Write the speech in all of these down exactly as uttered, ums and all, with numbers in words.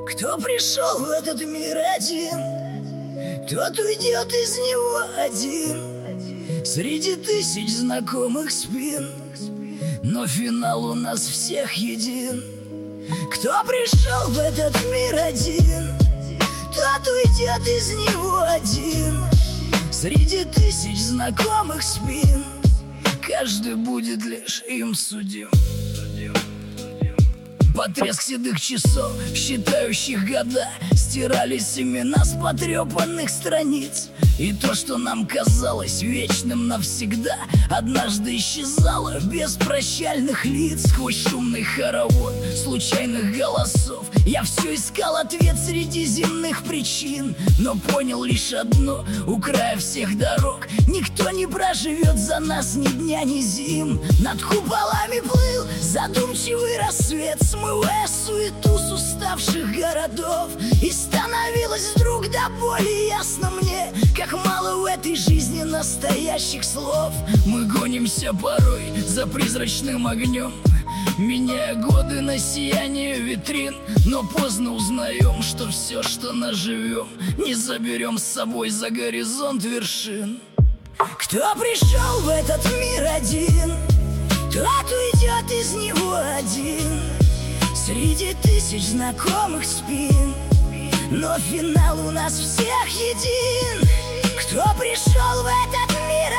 Кто пришел в этот мир один, тот уйдет из него один. Среди тысяч знакомых спин, но финал у нас всех един. Кто пришел в этот мир один, тот уйдет из него один. Среди тысяч знакомых спин, каждый будет лишь им судим. Под треск седых часов, считающих года, стирались имена с потрепанных страниц. И то, что нам казалось вечным навсегда, однажды исчезало без прощальных лиц. Сквозь шумный хоровод случайных голосов я все искал ответ среди земных причин, но понял лишь одно: у края всех дорог никто не проживет за нас ни дня, ни зим. Над куполами плыл задумчивый рассвет, смывая суету с уставших городов. И становилось вдруг до боли ясно мне, как мало в этой жизни настоящих слов. Мы гонимся порой за призрачным огнем, меняя годы на сияние витрин, но поздно узнаем, что все, что наживем, не заберем с собой за горизонт вершин. Кто пришел в этот мир один, тот уйдет из него один. Среди тысяч знакомых спин, но финал у нас всех един. Кто пришел в этот мир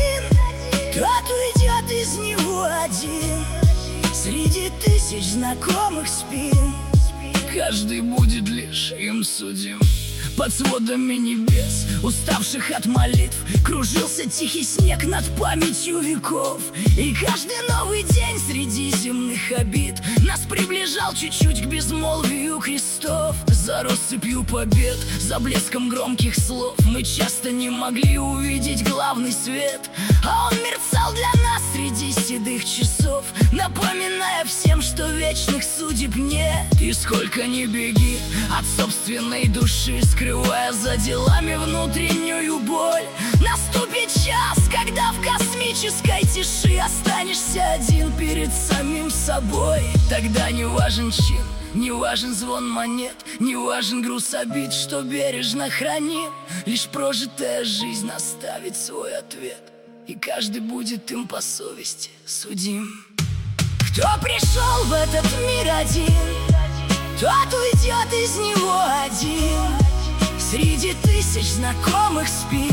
один, тот уйдет из него один. Среди тысяч знакомых спин, каждый будет лишь им судим. Под сводами небес, уставших от молитв, кружился тихий снег над памятью веков. И каждый новый день среди земных обид нас приближал чуть-чуть к безмолвию крестов. За россыпью побед, за блеском громких слов мы часто не могли увидеть главный свет, а он мерцал для нас среди седых часов, напоминая всем, что вечных судеб нет. И сколько ни беги от собственной души, скрывая за делами внутреннюю боль, наступит час, когда в космической тиши останешься один перед самим собой. Тогда не важен чин, не важен звон монет, не важен груз обид, что бережно храним. Лишь прожитая жизнь оставит свой ответ, и каждый будет им по совести судим. Кто пришел в этот мир один, тот уйдет из него один. Среди тысяч знакомых спин,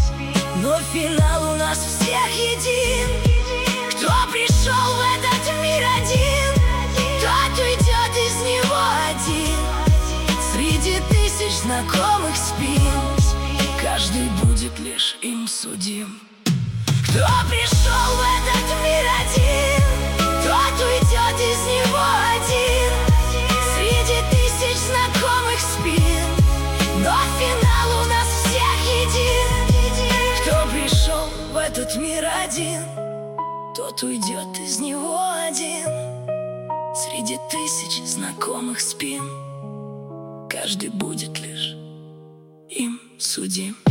но финал у нас всех един. Кто пришел в этот мир один, тот уйдет из него один. Среди тысяч знакомых спин, каждый будет лишь им судим. Кто пришел в этот мир один, тот уйдет из него один. Среди тысяч знакомых спин, но финал у нас всех един. Кто пришел в этот мир один, тот уйдет из него один. Среди тысяч знакомых спин, каждый будет лишь им судим.